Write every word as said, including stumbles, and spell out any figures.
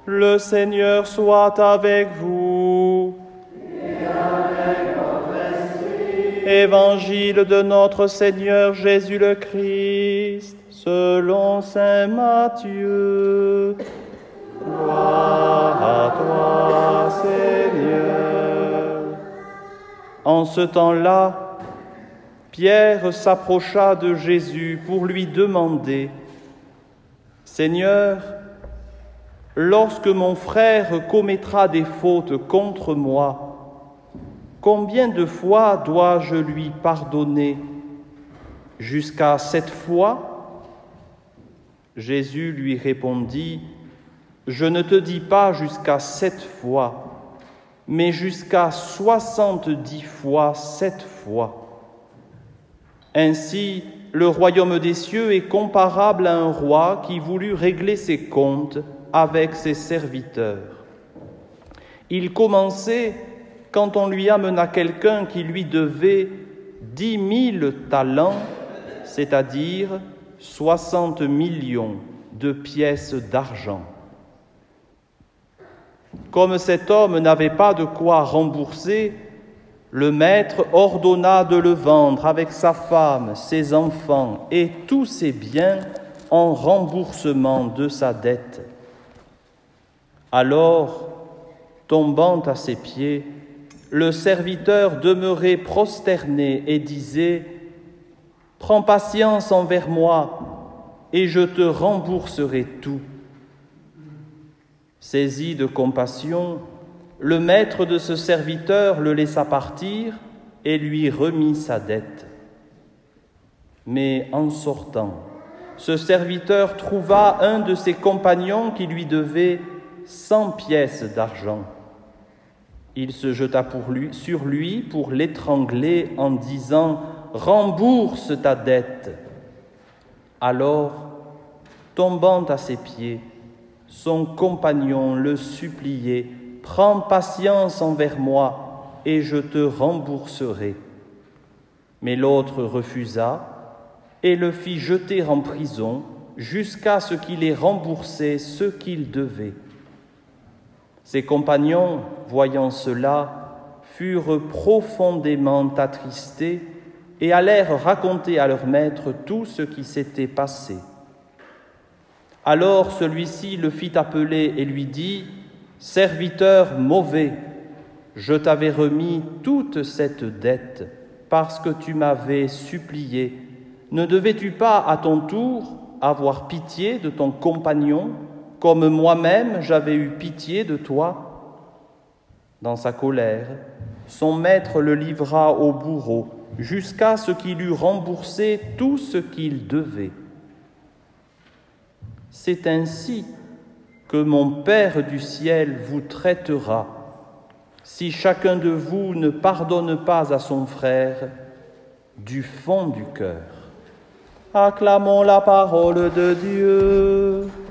Le Seigneur soit avec vous. Et avec votre esprit. Évangile de notre Seigneur Jésus le Christ, selon saint Matthieu. Gloire à toi, Seigneur. En ce temps-là, Pierre s'approcha de Jésus pour lui demander: Seigneur, lorsque mon frère commettra des fautes contre moi, combien de fois dois-je lui pardonner? Jusqu'à sept fois? Jésus lui répondit: Je ne te dis pas jusqu'à sept fois, mais jusqu'à soixante-dix fois sept fois. Ainsi, le royaume des cieux est comparable à un roi qui voulut régler ses comptes avec ses serviteurs. Il commençait quand on lui amena quelqu'un qui lui devait dix mille talents, c'est-à-dire soixante millions de pièces d'argent. Comme cet homme n'avait pas de quoi rembourser, le maître ordonna de le vendre avec sa femme, ses enfants et tous ses biens en remboursement de sa dette. Alors, tombant à ses pieds, le serviteur demeurait prosterné et disait: « Prends patience envers moi, et je te rembourserai tout. » Saisi de compassion, le maître de ce serviteur le laissa partir et lui remit sa dette. Mais en sortant, ce serviteur trouva un de ses compagnons qui lui devait cent pièces d'argent. Il se jeta pour lui, sur lui pour l'étrangler en disant: « Rembourse ta dette !» Alors, tombant à ses pieds, son compagnon le suppliait: « Prends patience envers moi, et je te rembourserai. » Mais l'autre refusa et le fit jeter en prison jusqu'à ce qu'il ait remboursé ce qu'il devait. Ses compagnons, voyant cela, furent profondément attristés et allèrent raconter à leur maître tout ce qui s'était passé. Alors celui-ci le fit appeler et lui dit: « Serviteur mauvais, je t'avais remis toute cette dette parce que tu m'avais supplié. Ne devais-tu pas à ton tour avoir pitié de ton compagnon, comme moi-même j'avais eu pitié de toi ?» Dans sa colère, son maître le livra au bourreau jusqu'à ce qu'il eût remboursé tout ce qu'il devait. C'est ainsi que mon Père du ciel vous traitera, si chacun de vous ne pardonne pas à son frère du fond du cœur. Acclamons la parole de Dieu.